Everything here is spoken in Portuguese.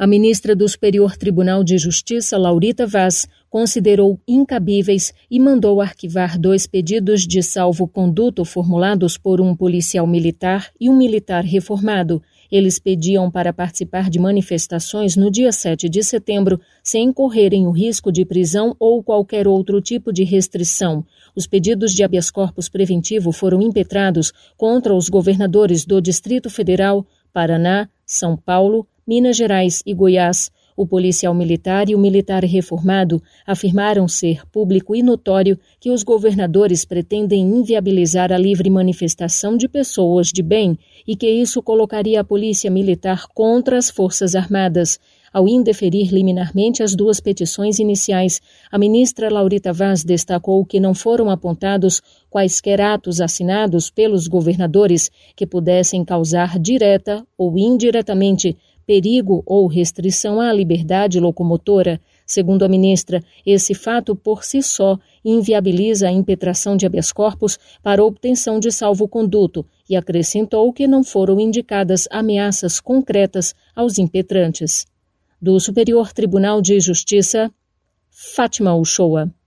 A ministra do Superior Tribunal de Justiça, Laurita Vaz, considerou incabíveis e mandou arquivar 2 pedidos de salvo-conduto formulados por um policial militar e um militar reformado. Eles pediam para participar de manifestações no dia 7 de setembro sem correrem o risco de prisão ou qualquer outro tipo de restrição. Os pedidos de habeas corpus preventivo foram impetrados contra os governadores do Distrito Federal, Paraná, São Paulo, Minas Gerais e Goiás. O policial militar e o militar reformado afirmaram ser público e notório que os governadores pretendem inviabilizar a livre manifestação de pessoas de bem e que isso colocaria a polícia militar contra as Forças Armadas. Ao indeferir liminarmente as 2 petições iniciais, a ministra Laurita Vaz destacou que não foram apontados quaisquer atos assinados pelos governadores que pudessem causar direta ou indiretamente perigo ou restrição à liberdade locomotora. Segundo a ministra, esse fato por si só inviabiliza a impetração de habeas corpus para obtenção de salvo-conduto e acrescentou que não foram indicadas ameaças concretas aos impetrantes. Do Superior Tribunal de Justiça, Fátima Uchoa.